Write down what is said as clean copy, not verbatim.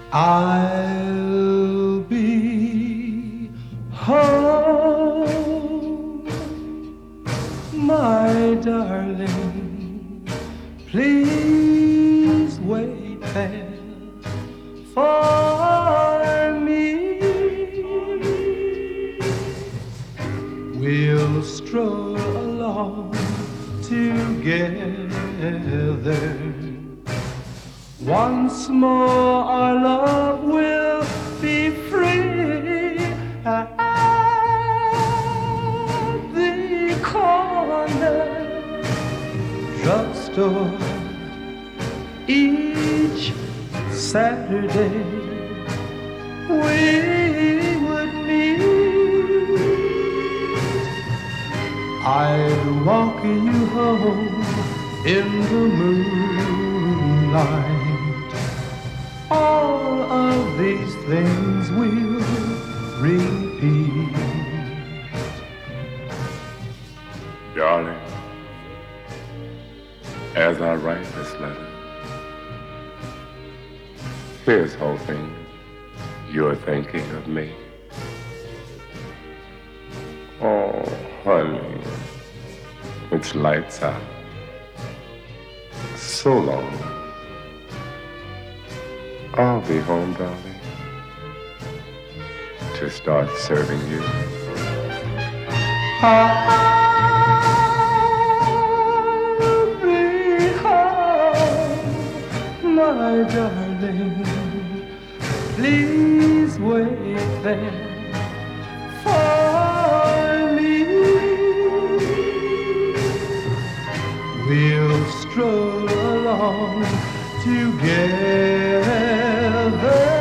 I'll be home, my darling. Please wait there for me. We'll stroll along together. Once more our love will be free at the corner drugstore each Saturday. We would meet. I'd walk you home in the moonlight. All of these things will repeat. Darling, as I write this letter, here's hoping you're thinking of me. Oh, honey, it's lights out. So long. I'll be home, darling, to start serving you. I'll be home, my darling. Please wait there for me. We'll stroll along together.